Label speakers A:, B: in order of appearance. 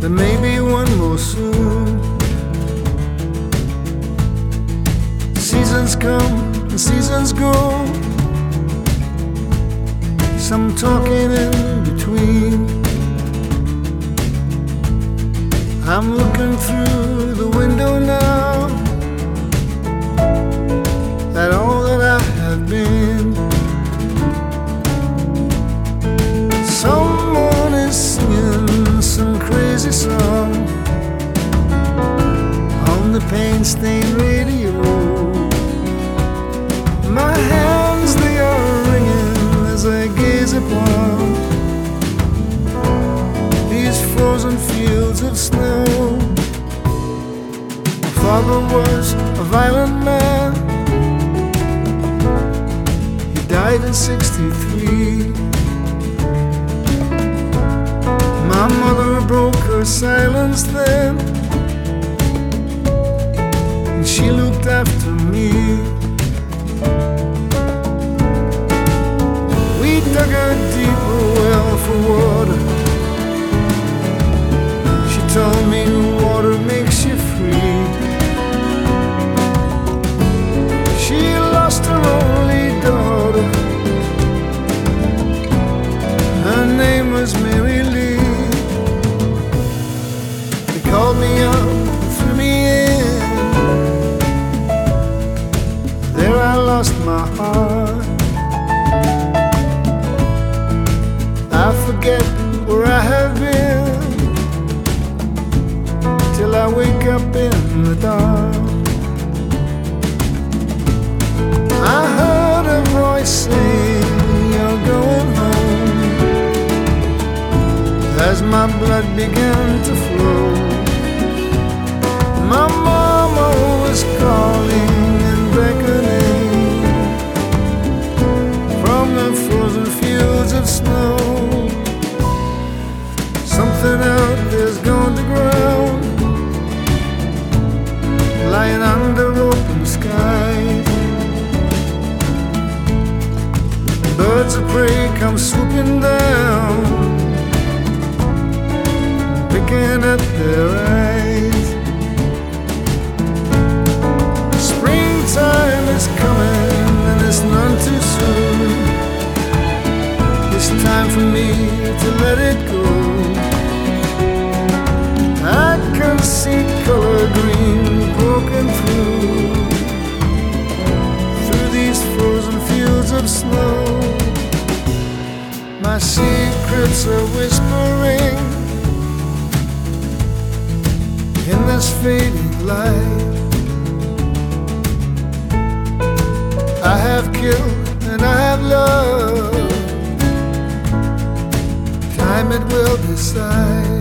A: there may be one more soon. Seasons come and seasons go, some talking in between. I'm looking through the window now at all that I have been. Someone is singing some crazy song on the paint-stained radio. My hands, they are ringing as I gaze upon these frozen fields of snow. My father was a violent man. He died in '63. My mother broke her silence then, and she looked after me. We dug a deeper well for water. She told me water makes you free. She lost her only daughter. Her name was Mary Lee. They called me up, threw me in. There I lost my heart. I forget where I have been till I wake up in the dark. I heard a voice saying, "You're going home," as my blood began to flow. My mama was calling and beckoning from the frozen fields of snow. Something out there's gone to ground, lying under open skies. Birds of prey come swooping down, picking at their eyes. Springtime is coming and it's none too soon. It's time for me to let it go. I can see color green broken through these frozen fields of snow. My secrets are whispering in this fading light. I have killed and I have loved. Time it will decide.